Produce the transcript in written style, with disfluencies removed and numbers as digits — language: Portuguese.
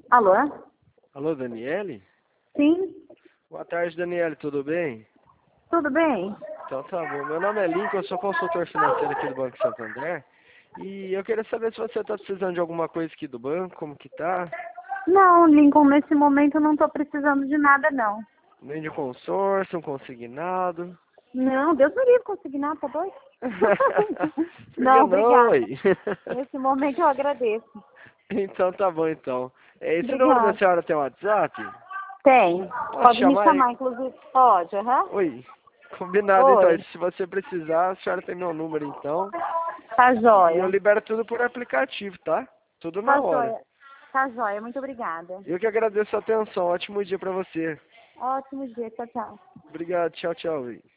Alô? Alô, Daniele? Sim? Boa tarde, Daniele, tudo bem? Tudo bem? Então tá bom. Meu nome é Lincoln, eu sou consultor financeiro aqui do Banco Santander. E eu queria saber se você está precisando de alguma coisa aqui do banco, como que tá? Não, Lincoln, nesse momento eu não tô precisando de nada, não. Nem de consórcio, um consignado. Não, Deus me livre conseguir nada, tá doido? Por que Não, não, obrigada. ué? Nesse momento eu agradeço. Então tá bom, então. Esse número da Obrigada. senhora tem WhatsApp? Tem. Posso Pode me chamar aí? chamar, inclusive. Pode, aham. Oi. Combinado, então. E Oi. se você precisar, a senhora tem meu número, então. Tá E eu joia. libero tudo por aplicativo, tá? Tudo na Tá hora. joia. Tá joia. Muito obrigada. Eu que agradeço a atenção. Ótimo dia pra você. Ótimo dia. Tchau, tchau. Obrigado. Tchau, tchau.